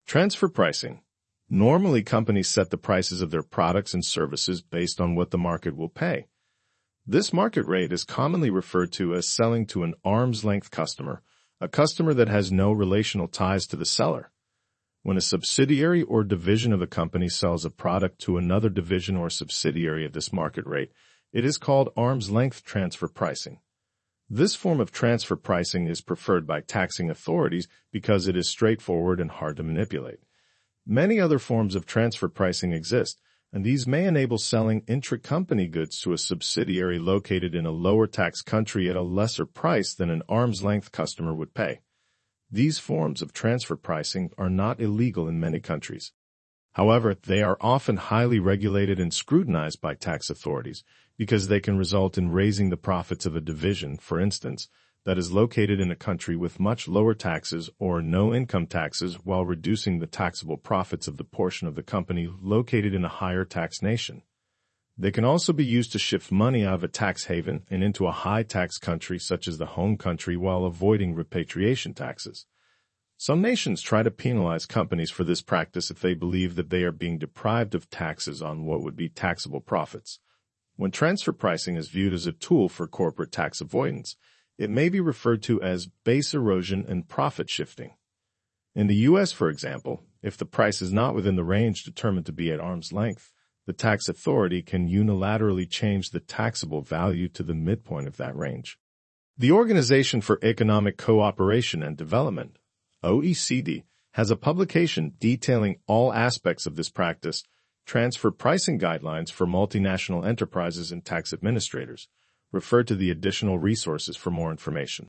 Transfer pricing. Normally, companies set the prices of their products and services based on what the market will pay. This market rate is commonly referred to as selling to an arm's length customer, a customer that has no relational ties to the seller. When a subsidiary or division of a company sells a product to another division or subsidiary at this market rate, it is called arm's length transfer pricing. This form of transfer pricing is preferred by taxing authorities because it is straightforward and hard to manipulate. Many other forms of transfer pricing exist, and these may enable selling intra-company goods to a subsidiary located in a lower tax country at a lesser price than an arm's length customer would pay. These forms of transfer pricing are not illegal in many countries. However, they are often highly regulated and scrutinized by tax authorities because they can result in raising the profits of a division, for instance, that is located in a country with much lower taxes or no income taxes while reducing the taxable profits of the portion of the company located in a higher tax nation. They can also be used to shift money out of a tax haven and into a high-tax country such as the home country while avoiding repatriation taxes. Some nations try to penalize companies for this practice if they believe that they are being deprived of taxes on what would be taxable profits. When transfer pricing is viewed as a tool for corporate tax avoidance, it may be referred to as base erosion and profit shifting. In the U.S., for example, if the price is not within the range determined to be at arm's length, the tax authority can unilaterally change the taxable value to the midpoint of that range. The Organization for Economic Cooperation and Development, OECD, has a publication detailing all aspects of this practice, Transfer Pricing Guidelines for Multinational Enterprises and Tax Administrators. Refer to the additional resources for more information.